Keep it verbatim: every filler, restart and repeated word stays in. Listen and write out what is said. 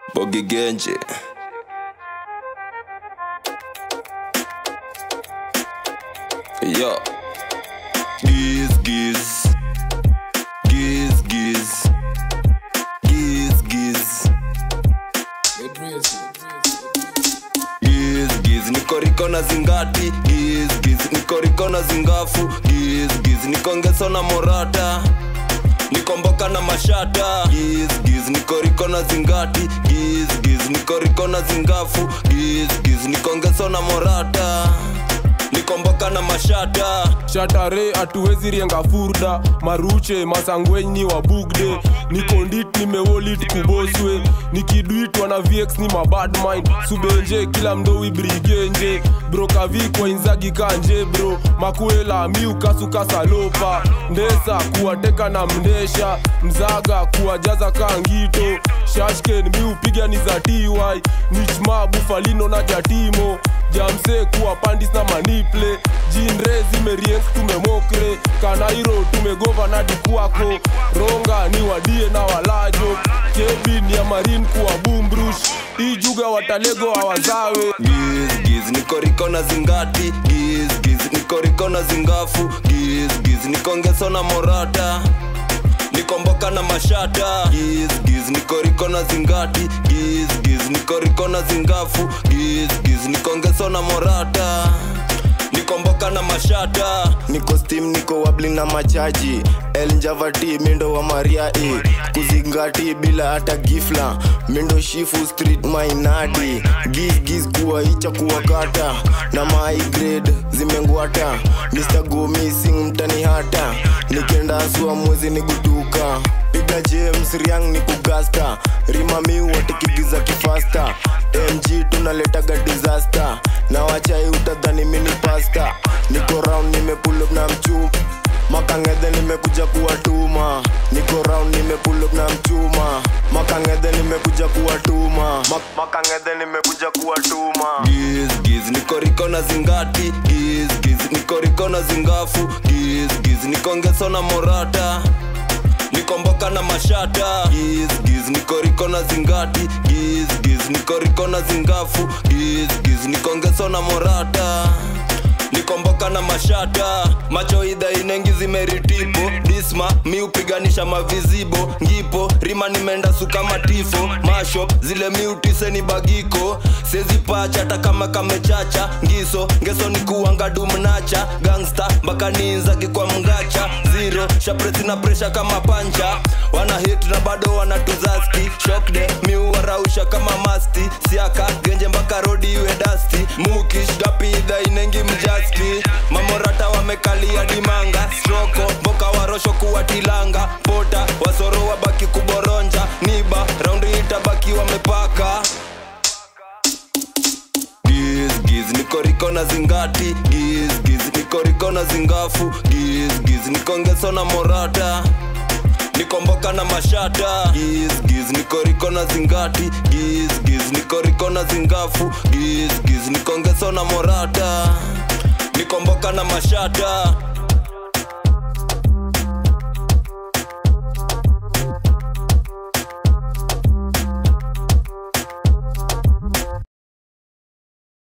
Bogi Genje. Yo. Giz, giz. Giz, giz. Giz, giz. Giz, giz. Niko riko na zingati. Giz, giz. Niko riko na zingafu. Giz, giz. Niko ngeso na morata. Niko mboka na mashata. Giz, giz. Niko riko na zingati. Giz, giz. Niko riko na zingafu. Giz, giz. Niko ngeso na morata. Niko mboka na mashata. Shatare atuwezi rienga furda. Maruche masangwenyi wa bugde. Niko ndit nimewolit kuboswe. Nikiduitwa na V X ni ma bad mind. Subenje kila mdowi brigenje. Broka vikwa inzagi kanje bro. Makuela miu kasu kasalopa. Ndesa kuwateka na mndesha. Mzaga kuwajaza kangito. Shashken miu piga ni za T Y. Nichma bufalino na jatimo. Jamse kuwa pandis na maniple. Jinre zimerienk tumemokre. Kanairo tumegova na dikuako. Ronga ni wadie na walajo. Kevin ya marine kuwa boombrush. Ijuga watalego awazawe. Giz, giz, niko riko na zingati. Giz, giz, niko riko na zingafu. Giz, giz, niko ngeso na morata. Niko mboka na mashata. Giz, giz, niko riko na zingati. Giz, giz, niko riko na zingafu. Giz, giz, niko ngeso na morata. Niko mboka na mashata. Niko steam, niko wabling na machaji. El Njavati, mindo wa Maria E. Kuzingati bila hata gifla. Mindo shifu street mainadi. Giz giz kuwa icha kuwa kata. Na my grade zimengwata. Mister Go Missing mtani hata. Nikenda asua mwezi niguduka. Piga James Riang ni kugasta. Rima miu watikigiza kifasta. M G tunaletaga disaster. Na wachai utadhani mini pasta. Niko round nime pull up na mchuma. Makangede nimekuja kuwatuma. Niko round nime pull up na mchuma. Makangede nimekuja kuwatuma. Mak Makangede nimekuja kuwatuma. Giz, giz, niko riko na zingati. Giz, giz, niko riko na zingafu. Giz, giz, niko ngeso na morata. Niko mboka na mashata. Giz, giz, niko riko na zingati. Giz, giz, niko riko na zingafu. Giz, giz, niko ngeso na morata. Niko mboka na mashata. Macho idha inengi zimeritipo. Disma, mi upiganisha mavizibo. Ngipo, rima nimenda suka matifo. Mashop, zile mi utise ni bagiko. Sezi pacha, hata kama kamechacha. Ngiso, ngeso ni kuwanga dumnacha. Gangsta, mbaka niinzagi kwa mgacha. Zero, shapreti na presha kama pancha. Wana hit na bado wana tuzaski. Shock de, mi uwarausha kama masti. Siaka, genje mbaka rodi iwe dusty. Mukish, gapi idha inengi mjasi. Mamorata wamekalia dimanga. Stroko, mboka warosho kuwa tilanga. Pota, wasoro wabaki kuboronja. Niba, raundi itabaki wamepaka. Giz, giz, niko riko na zingati. Giz, giz, niko riko na zingafu. Giz, giz, niko ngeso na morata. Niko mboka na mashata. Giz, giz, niko riko na zingati. Giz, giz, niko riko na zingafu. Giz, giz, niko ngeso na morata. Niko mboka na mashata.